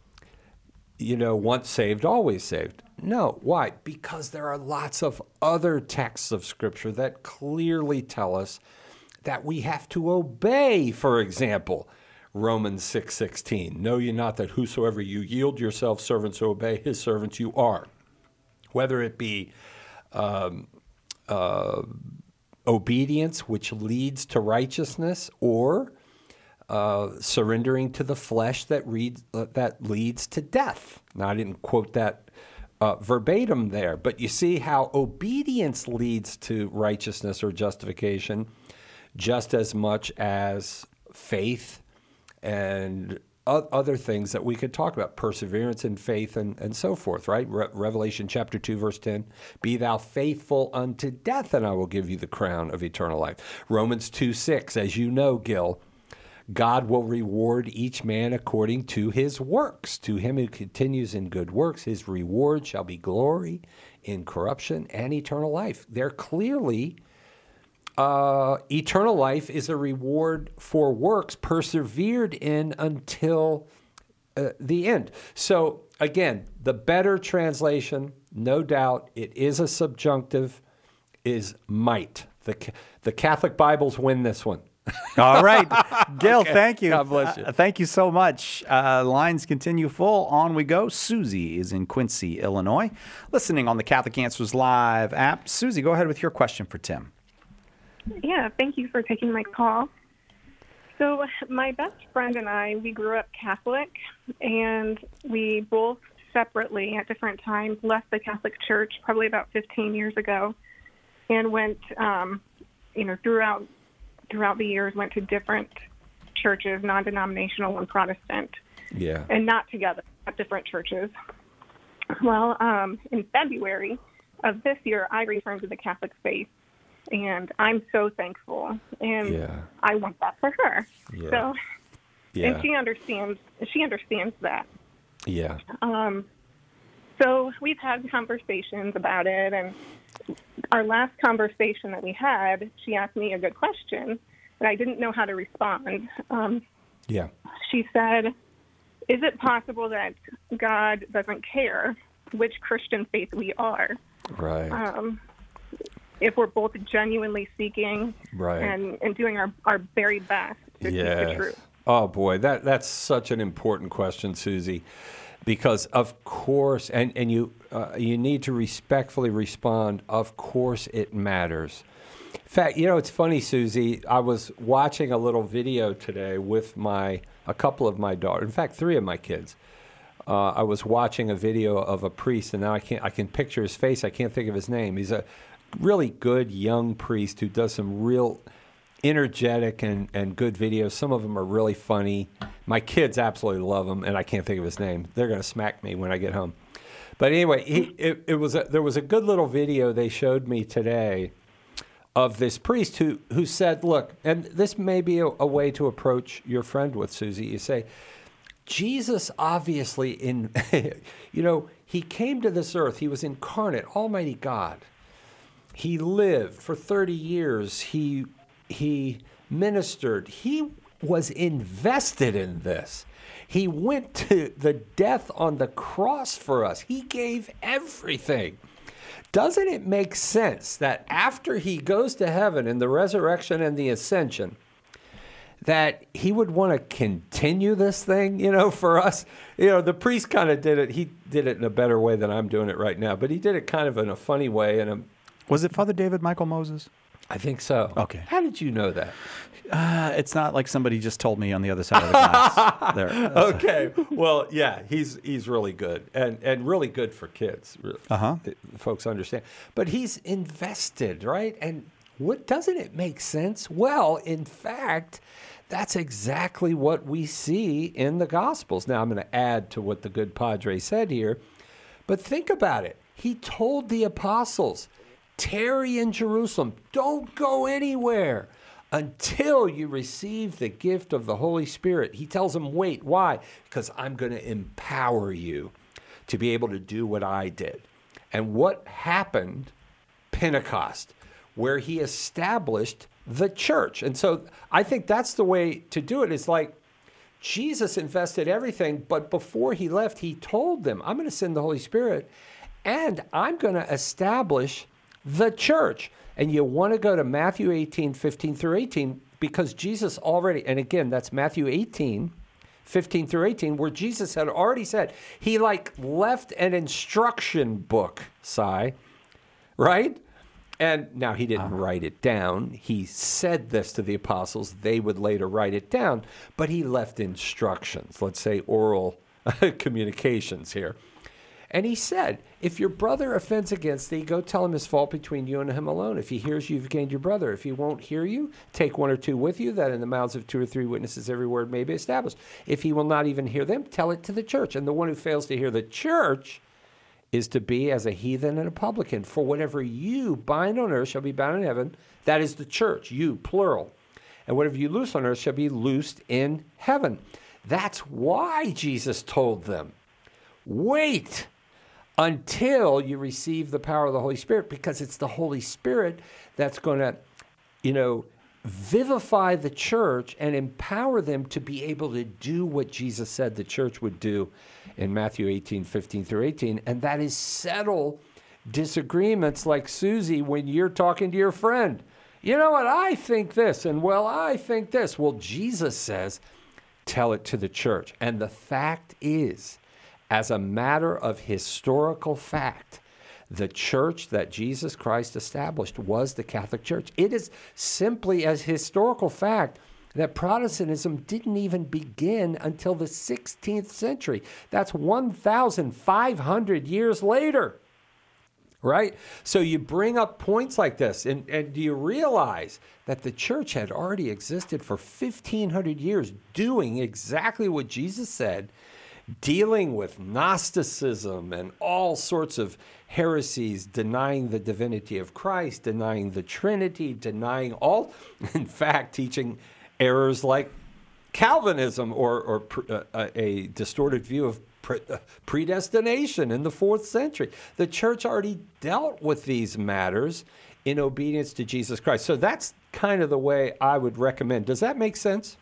you know, once saved, always saved. No. Why? Because there are lots of other texts of Scripture that clearly tell us that we have to obey, for example, Romans six sixteen. Know ye not that whosoever you yield yourselves servants to obey, his servants you are. Whether it be um, uh, obedience, which leads to righteousness, or Uh, surrendering to the flesh that reads uh, that leads to death. Now, I didn't quote that uh, verbatim there, but you see how obedience leads to righteousness or justification just as much as faith and o- other things that we could talk about, perseverance in faith and, and so forth, right? Re- Revelation chapter two, verse ten, be thou faithful unto death, and I will give you the crown of eternal life. Romans two six, as you know, Gil, God will reward each man according to his works. To him who continues in good works, his reward shall be glory, incorruption, and eternal life. There clearly, uh, eternal life is a reward for works persevered in until uh, the end. So again, the better translation, no doubt, it is a subjunctive, is might. The, the Catholic Bibles win this one. All right. Gil, Okay. thank you. God bless you. Uh, thank you so much. Uh, lines continue full. On we go. Susie is in Quincy, Illinois, listening on the Catholic Answers Live app. Susie, go ahead with your question for Tim. Yeah, thank you for taking my call. So my best friend and I, we grew up Catholic, and we both separately at different times left the Catholic Church probably about fifteen years ago and went, um, you know, throughout throughout the years, went to different churches, non-denominational and Protestant, Yeah. and not together, at different churches. Well, um, in February of this year, I returned to the Catholic faith, and I'm so thankful, and Yeah. I want that for her. Yeah. So, Yeah. and she understands. She understands that. Yeah. Um, so we've had conversations about it, and our last conversation that we had, she asked me a good question, and I didn't know how to respond. Um, Yeah. she said, is it possible that God doesn't care which Christian faith we are? Right. Um, if we're both genuinely seeking Right. and, and doing our, our very best to seek the Yes. truth. Oh boy, that that's such an important question, Susie, because of course, and and you uh, you need to respectfully respond. Of course, it matters. In fact, you know, it's funny, Susie. I was watching a little video today with my a couple of my daughters. In fact, three of my kids. Uh, I was watching a video of a priest, and now I can't I can picture his face. I can't think of his name. He's a really good young priest who does some real energetic and, and good videos. Some of them are really funny. My kids absolutely love him, and I can't think of his name. They're going to smack me when I get home. But anyway, he, it, it was a, there was a good little video they showed me today of this priest who, who said, look, and this may be a, a way to approach your friend with, Susie. You say, Jesus obviously, in you know, he came to this earth. He was incarnate, Almighty God. He lived for thirty years. He He ministered. He was invested in this. He went to the death on the cross for us. He gave everything. Doesn't it make sense that after he goes to heaven in the resurrection and the ascension, that he would want to continue this thing, you know, for us. You know, the priest kind of did it. He did it in a better way than I'm doing it right now, but he did it kind of in a funny way. And a, Was it Father David Michael Moses? I think so. Okay. How did you know that? Uh, it's not like somebody just told me on the other side of the glass. There. Okay. Well, yeah, he's he's really good and, and really good for kids. Uh-huh. Folks understand. But he's invested, right? And what doesn't it make sense? Well, in fact, that's exactly what we see in the Gospels. Now, I'm going to add to what the good Padre said here, but think about it. He told the apostles, tarry in Jerusalem, don't go anywhere until you receive the gift of the Holy Spirit. He tells them, wait, why? Because I'm going to empower you to be able to do what I did. And what happened? Pentecost, where he established the church. And so I think that's the way to do it. It's like Jesus invested everything, but before he left, he told them, I'm going to send the Holy Spirit, and I'm going to establish the church. And you want to go to Matthew eighteen, fifteen through eighteen, because Jesus already, and again, that's Matthew eighteen, fifteen through eighteen, where Jesus had already said, he like left an instruction book, Si, right? And now he didn't uh-huh. write it down. He said this to the apostles. They would later write it down, but he left instructions, let's say oral communications here. And he said, if your brother offends against thee, go tell him his fault between you and him alone. If he hears you, you've gained your brother. If he won't hear you, take one or two with you, that in the mouths of two or three witnesses every word may be established. If he will not even hear them, tell it to the church. And the one who fails to hear the church is to be as a heathen and a publican. For whatever you bind on earth shall be bound in heaven. That is the church, you, plural. And whatever you loose on earth shall be loosed in heaven. That's why Jesus told them, wait until you receive the power of the Holy Spirit, because it's the Holy Spirit that's going to, you know, vivify the church and empower them to be able to do what Jesus said the church would do in Matthew eighteen, fifteen through eighteen, and that is settle disagreements like Susie when you're talking to your friend. You know what, I think this, and well, I think this. Well, Jesus says, tell it to the church. And the fact is, as a matter of historical fact, the church that Jesus Christ established was the Catholic Church. It is simply as historical fact that Protestantism didn't even begin until the sixteenth century. That's one thousand five hundred years later, right? So you bring up points like this, and, and do you realize that the church had already existed for fifteen hundred years doing exactly what Jesus said, dealing with Gnosticism and all sorts of heresies, denying the divinity of Christ, denying the Trinity, denying all, in fact, teaching errors like Calvinism or, or uh, a distorted view of pre- uh, predestination in the fourth century. The church already dealt with these matters in obedience to Jesus Christ. So that's kind of the way I would recommend. Does that make sense?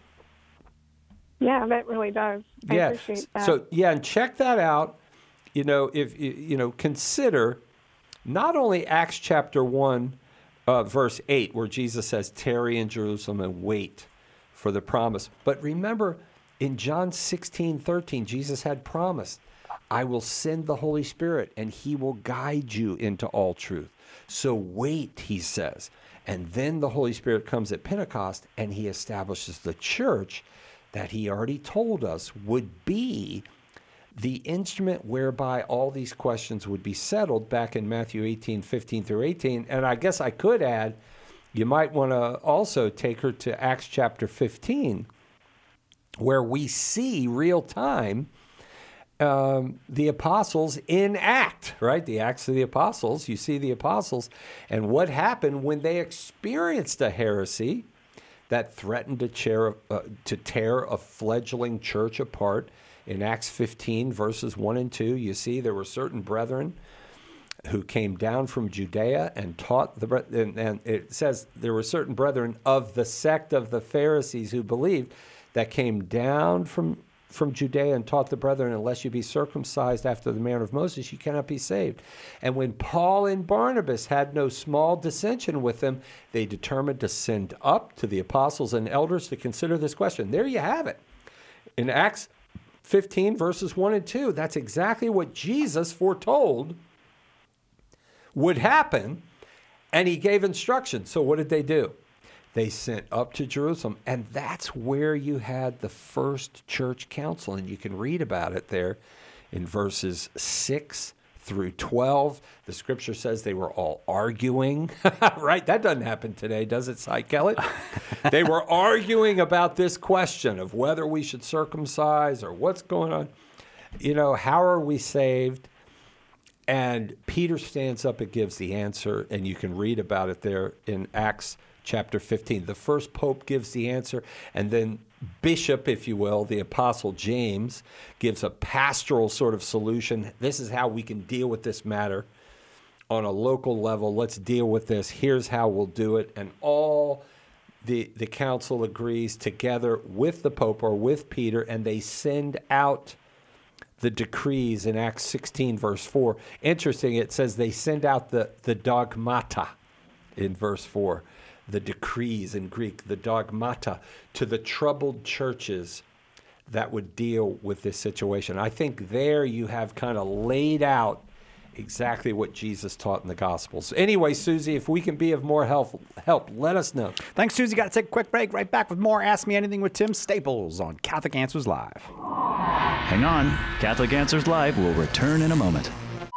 Yeah, that really does. I yeah. appreciate that. So yeah, and check that out. You know, if you know, consider not only Acts chapter one, uh, verse eight, where Jesus says, "Tarry in Jerusalem and wait for the promise," but remember, in John sixteen thirteen, Jesus had promised, "I will send the Holy Spirit, and He will guide you into all truth." So wait, He says, and then the Holy Spirit comes at Pentecost, and He establishes the church that He already told us would be the instrument whereby all these questions would be settled back in Matthew eighteen, fifteen through eighteen. And I guess I could add, you might want to also take her to Acts chapter fifteen, where we see real time um, the apostles in act, right? The Acts of the Apostles. You see the apostles and what happened when they experienced a heresy that threatened to tear, uh, to tear a fledgling church apart. In Acts fifteen, verses one and two, you see there were certain brethren who came down from Judea and taught the, and, and it says there were certain brethren of the sect of the Pharisees who believed that came down from from Judea and taught the brethren, unless you be circumcised after the manner of Moses, you cannot be saved. And when Paul and Barnabas had no small dissension with them, they determined to send up to the apostles and elders to consider this question. There you have it. In Acts fifteen, verses one and two, that's exactly what Jesus foretold would happen, and he gave instructions. So what did they do? They sent up to Jerusalem, and that's where you had the first church council, and you can read about it there in verses six through twelve. The scripture says they were all arguing, right? That doesn't happen today, does it, Cy Kellett? They were arguing about this question of whether we should circumcise or what's going on. You know, how are we saved? And Peter stands up and gives the answer, and you can read about it there in Acts chapter fifteen. The first pope gives the answer, and then bishop, if you will, the apostle James, gives a pastoral sort of solution. This is how we can deal with this matter on a local level. Let's deal with this. Here's how we'll do it. And all the, the council agrees together with the pope or with Peter, and they send out the decrees in Acts sixteen, verse four. Interesting, it says they send out the, the dogmata in verse four. The decrees in Greek, the dogmata, to the troubled churches that would deal with this situation. I think there you have kind of laid out exactly what Jesus taught in the Gospels. Anyway, Susie, if we can be of more help, help, let us know. Thanks, Susie. Got to take a quick break. Right back with more Ask Me Anything with Tim Staples on Catholic Answers Live. Hang on. Catholic Answers Live will return in a moment.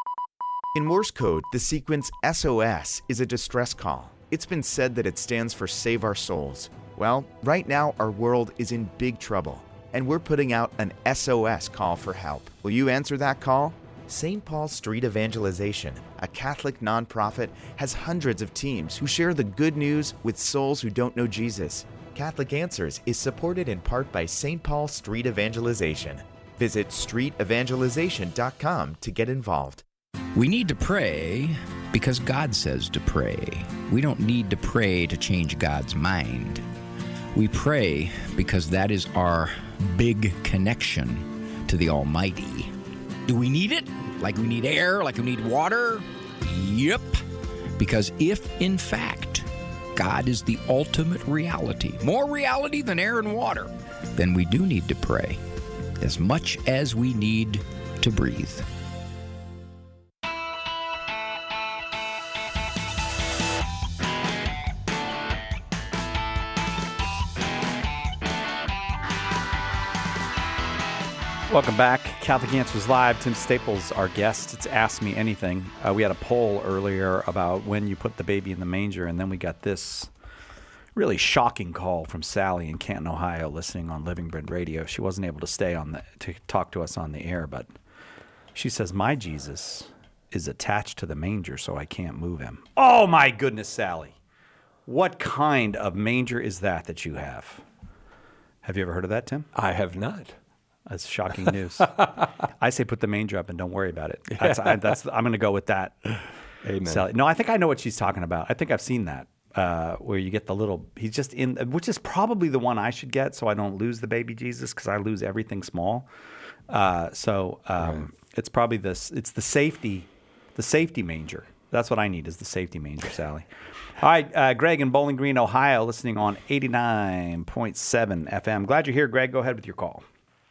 In Morse code, the sequence S O S is a distress call. It's been said that it stands for Save Our Souls. Well, right now our world is in big trouble, and we're putting out an S O S call for help. Will you answer that call? Saint Paul Street Evangelization, a Catholic nonprofit, has hundreds of teams who share the good news with souls who don't know Jesus. Catholic Answers is supported in part by Saint Paul Street Evangelization. Visit street evangelization dot com to get involved. We need to pray because God says to pray. We don't need to pray to change God's mind. We pray because that is our big connection to the Almighty. Do we need it? Like we need air? Like we need water? Yep. Because if, in fact, God is the ultimate reality, more reality than air and water, then we do need to pray as much as we need to breathe. Welcome back. Catholic Answers Live. Tim Staples, our guest. It's Ask Me Anything. Uh, we had a poll earlier about when you put the baby in the manger, and then we got this really shocking call from Sally in Canton, Ohio, listening on Living Bread Radio. She wasn't able to stay on the to talk to us on the air, but she says, my Jesus is attached to the manger, so I can't move him. Oh, my goodness, Sally. What kind of manger is that that you have? Have you ever heard of that, Tim? I have not. That's shocking news. I say put the manger up and don't worry about it. That's, I, that's I'm going to go with that. Amen. Sally. No, I think I know what she's talking about. I think I've seen that uh, where you get the little. He's just in, which is probably the one I should get, so I don't lose the baby Jesus because I lose everything small. Uh, so um, right. it's probably this. It's the safety, the safety manger. That's what I need is the safety manger, Sally. All right, uh, Greg in Bowling Green, Ohio, listening on eighty-nine point seven F M. Glad you're here, Greg. Go ahead with your call.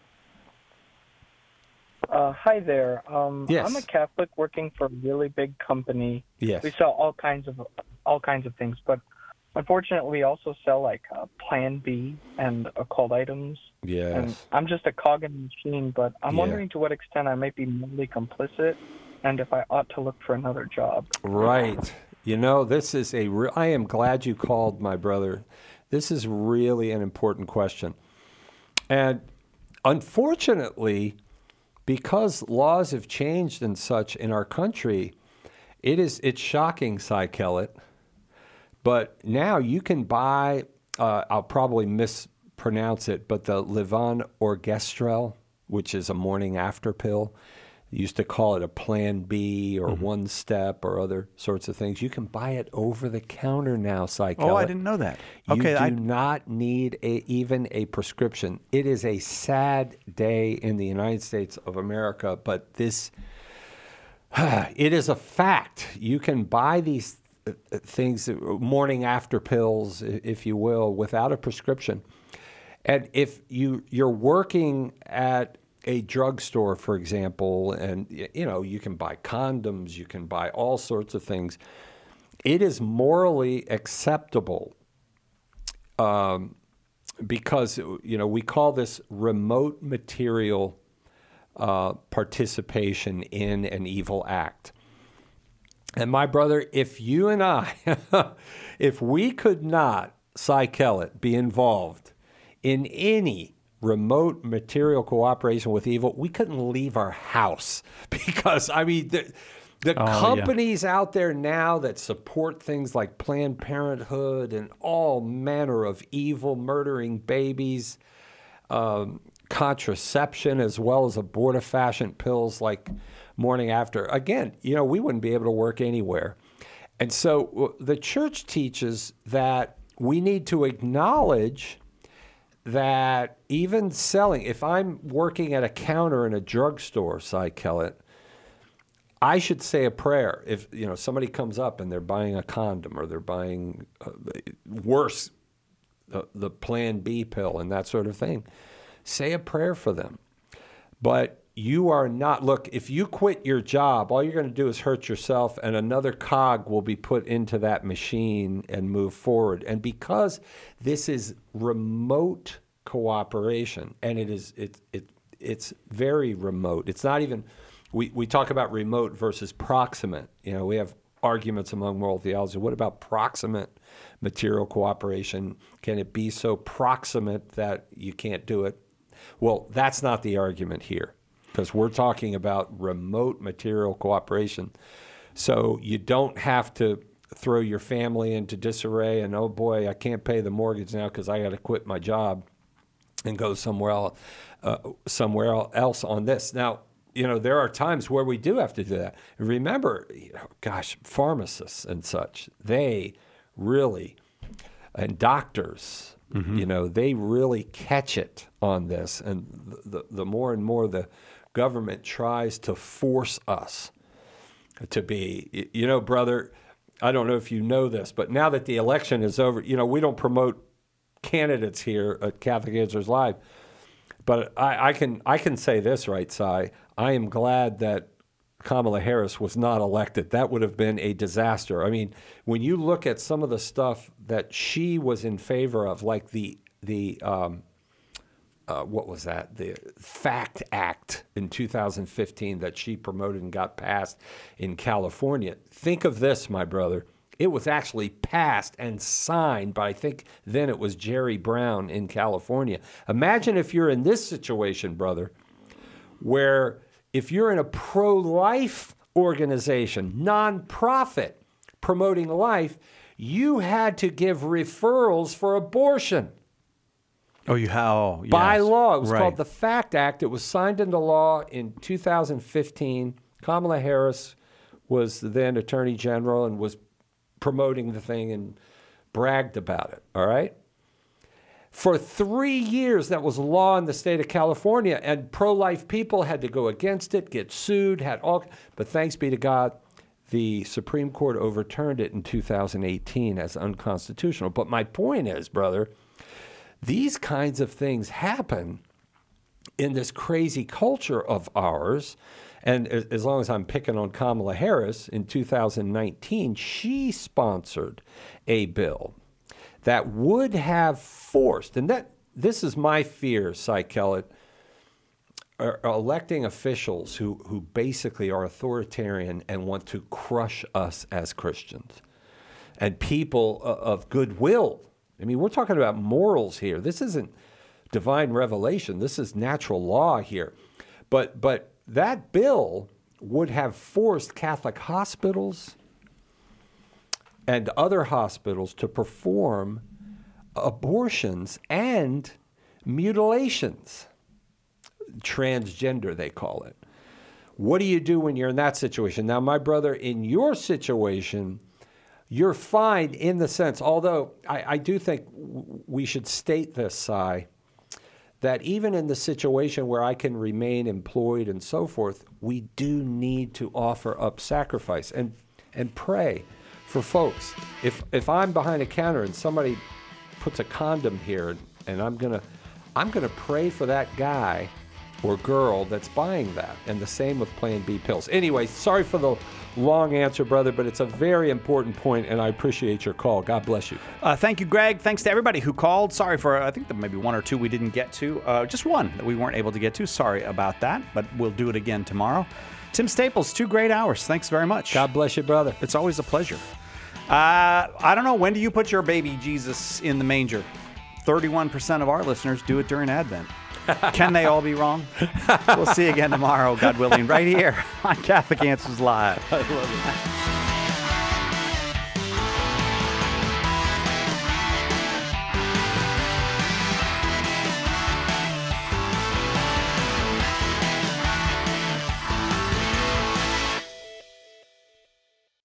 Uh, hi there. Um, yes. I'm a Catholic working for a really big company. Yes. We sell all kinds of all kinds of things, but unfortunately, we also sell like uh, Plan B and occult items. Yes. And I'm just a cog in the machine, but I'm Yeah. wondering to what extent I might be morally complicit, and if I ought to look for another job. Right. You know, this is a. Re- I am glad you called, my brother. This is really an important question, and unfortunately, because laws have changed and such in our country, it is it's shocking, Cy Kellett. But now you can buy, uh, I'll probably mispronounce it, but the Levan Orgestrel, which is a morning after pill, used to call it a Plan B or Mm-hmm. One Step or other sorts of things. You can buy it over the counter now, Cy Oh, I Kellett. didn't know that. You Okay, do I- not need a, even a prescription. It is a sad day in the United States of America, but this, it is a fact. You can buy these uh, things, uh, morning after pills, i- if you will, without a prescription. And if you, you're working at a drugstore, for example, and y- you know, you can buy condoms, you can buy all sorts of things. It is morally acceptable um, because, you know, we call this remote material uh, participation in an evil act. And my brother, if you and I, if we could not, Cy Kellett, be involved in any remote material cooperation with evil, we couldn't leave our house because, I mean, the, the Oh, yeah. companies out there now that support things like Planned Parenthood and all manner of evil, murdering babies, um, contraception, as well as abortifacient pills like morning after. Again, you know, we wouldn't be able to work anywhere. And so w- the church teaches that we need to acknowledge that even selling, if I'm working at a counter in a drugstore, Cy Kellett, I should say a prayer. If you know somebody comes up and they're buying a condom or they're buying uh, worse, the, the Plan B pill and that sort of thing, say a prayer for them. But you are not, look, if you quit your job, all you're going to do is hurt yourself and another cog will be put into that machine and move forward. And because this is remote cooperation, and it is, it, it, it's very remote. It's not even, we, we talk about remote versus proximate. You know, we have arguments among moral theology. What about proximate material cooperation? Can it be so proximate that you can't do it? Well, that's not the argument here, because we're talking about remote material cooperation. So you don't have to throw your family into disarray and, oh boy, I can't pay the mortgage now because I got to quit my job and go somewhere else, uh, somewhere else on this. Now, you know, there are times where we do have to do that. Remember, you know, gosh, pharmacists and such, they really, and doctors, Mm-hmm. you know, they really catch it on this. And the, the more and more the government tries to force us to be, you know, brother, I don't know if you know this, but now that the election is over, you know, we don't promote candidates here at Catholic Answers Live. But I, I can I can say this, right, Cy? I am glad that Kamala Harris was not elected. That would have been a disaster. I mean, when you look at some of the stuff that she was in favor of, like the the um, uh, what was that? The FACT Act in two thousand fifteen that she promoted and got passed in California. Think of this, my brother. It was actually passed and signed by, I think then it was Jerry Brown in California. Imagine if you're in this situation, brother, where if you're in a pro-life organization, nonprofit promoting life, you had to give referrals for abortion. Oh, you how? Yes. By law. It was Right. called the FACT Act. It was signed into law in two thousand fifteen. Kamala Harris was the then Attorney General and was promoting the thing and bragged about it, all right? For three years, that was law in the state of California, and pro-life people had to go against it, get sued, had all. But thanks be to God, the Supreme Court overturned it in two thousand eighteen as unconstitutional. But my point is, brother, these kinds of things happen in this crazy culture of ours. And as as long as I'm picking on Kamala Harris, in two thousand nineteen, she sponsored a bill that would have forced, and that this is my fear, Cy Kellett, are electing officials who, who basically are authoritarian and want to crush us as Christians and people of, of goodwill. I mean, we're talking about morals here. This isn't divine revelation. This is natural law here. But but that bill would have forced Catholic hospitals and other hospitals to perform abortions and mutilations, transgender they call it, What do you do when you're in that situation? Now, my brother, in your situation, you're fine in the sense, although I, I do think w- we should state this, Si, that even in the situation where I can remain employed and so forth, we do need to offer up sacrifice and and pray for folks. If if I'm behind a counter and somebody puts a condom here, and I'm gonna I'm gonna pray for that guy or girl that's buying that, and the same with Plan B pills. Anyway, sorry for the long answer, brother, but it's a very important point, and I appreciate your call. God bless you. Uh, thank you, Greg. Thanks to everybody who called. Sorry for, I think there maybe one or two we didn't get to. Uh, just one that we weren't able to get to. Sorry about that, but we'll do it again tomorrow. Tim Staples, two great hours. Thanks very much. God bless you, brother. It's always a pleasure. Uh, I don't know, when do you put your baby Jesus in the manger? thirty-one percent of our listeners do it during Advent. Can they all be wrong? We'll see you again tomorrow, God willing, right here on Catholic Answers Live. I love it.